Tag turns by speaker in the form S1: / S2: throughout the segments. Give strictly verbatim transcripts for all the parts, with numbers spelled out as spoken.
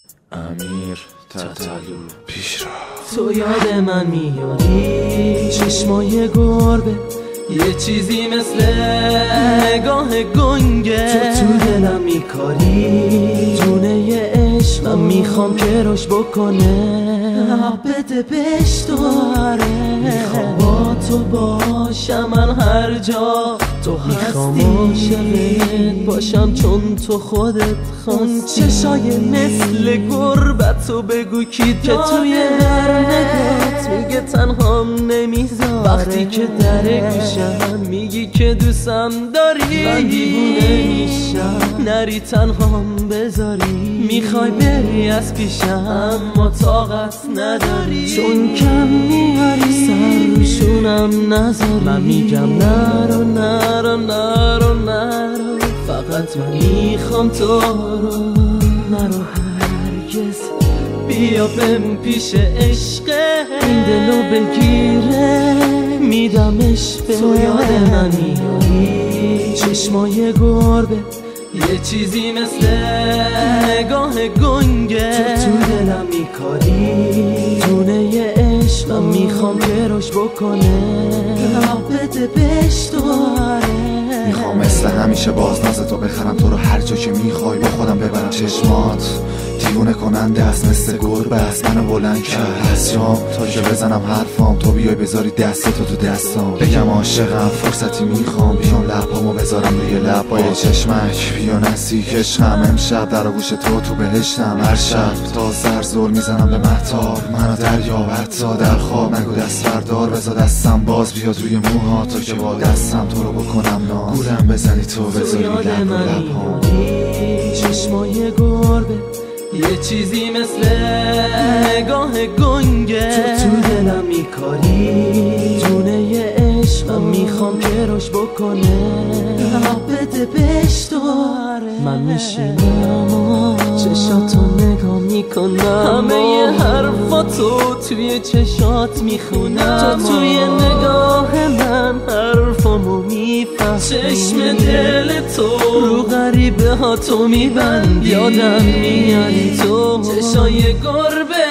S1: امیر تتلو پیش را
S2: تو یاد من میاری چشمای گربه، یه چیزی مثل نگاه گنگه تو تو دلم میکاری دونه عشق، من میخوام که روش بکنه بده بهش دواره. میخوام با تو باشم من هر جا تو هستی، عاشقت باشم چون تو خودت خواستی. چشای مثل گربتو بگو کی که توی هر نگات میگه تنهام نمیذاره. وقتی که در گوشم میگی که دوستم داری، من دیوونه میشم نری تنهام بذاری. میخوای بری از پیشم اما طاقت نداری، چون کم میاری سر روشونم نذاری. من میگم نرو نرو نرو نرو، فقط من میخوام تو رو، نرو هرگز. بیا بهم پیش عشقه، این دلو بگیره میدمش به تو یاد من میاری چشمای گربه، یه چیزی مثل نگاه گنگه تو تو دلم میکاری دونه عشق، من میخوام که روش بکنه بده بهش دواره.
S1: میخوام مثل همیشه بازناز تو بخرم، تو رو هر جا که میخوای با خودم ببرم. چشمات دیوونه کننده است مثل گربه است، منو بلند کرد از جام تا که بزنم حرفام، تو بیای بذاری دستتو تو دستام. بگم عاشقم فرصتی میخوام، بیام لبامو بذارم روی لب با یه چشمک. بیا نزدیک عشقم امشب در آغوش تو تو بهشتم. هر شب تا زر زل میزنم به مهتاب، منو دریا حتی در خواب. نگو دست بردار بذار دستم باز بیاد روی موها، تو که با دستم تو رو بکنم ناز. گولم بزنی تو بذاری لب رو لبام.
S2: چشمای گربه، یه چیزی مثل نگاه گنگه تو تو دلم میکاری دونه عشق، من میخوام که روش بکنه بده بهش دواره. من میشینم و چشاتو نگاه میکنم، همه حرفاتو توی چشات میخونم. تو توی نگاه من حرفامو میفهمی، چشم دل تو رو غریبه ها تو میبندی. یادم میاری تو چشای گربه،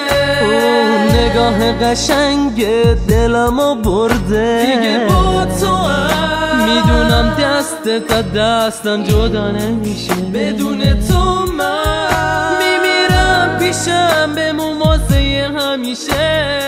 S2: نگاه قشنگ دلمو برده. دیگه با تو هم میدونم دستت از دستم جدا نمیشه، بدون تو من میمیرم پیشم بمون واسه همیشه.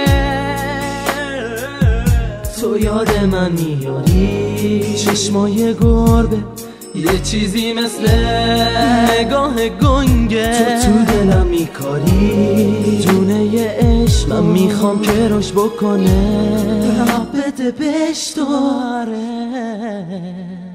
S2: تو یاد من میاری چشمای گربه، یه چیزی مثل نگاه گنگه تو تو دلم میکاری دونه عشق، من میخوام که روش بکنه بده بهش دواره.